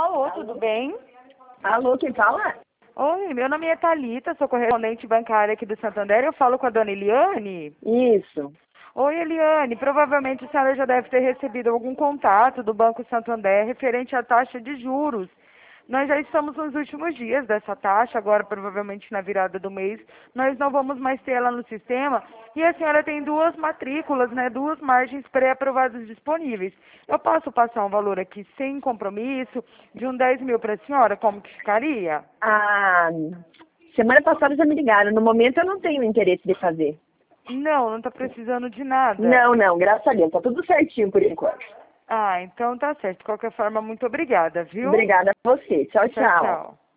Alô, tudo bem? Alô, quem fala? Oi, meu nome é Thalita, sou correspondente bancária aqui do Santander. Eu falo com a dona Eliane? Isso. Oi, Eliane, provavelmente a senhora já deve ter recebido algum contato do Banco Santander referente à taxa de juros. Nós já estamos nos últimos dias dessa taxa, agora provavelmente na virada do mês. Nós não vamos mais ter ela no sistema. E a senhora tem duas matrículas, né, duas margens pré-aprovadas disponíveis. Eu posso passar um valor aqui sem compromisso, de um 10 mil para a senhora, como que ficaria? Semana passada já me ligaram. No momento eu não tenho interesse de fazer. Não está precisando de nada. Não, graças a Deus. Tá tudo certinho por enquanto. Ah, então tá certo. De qualquer forma, muito obrigada, viu? Obrigada a você. Tchau, Tchau, tchau. tchau.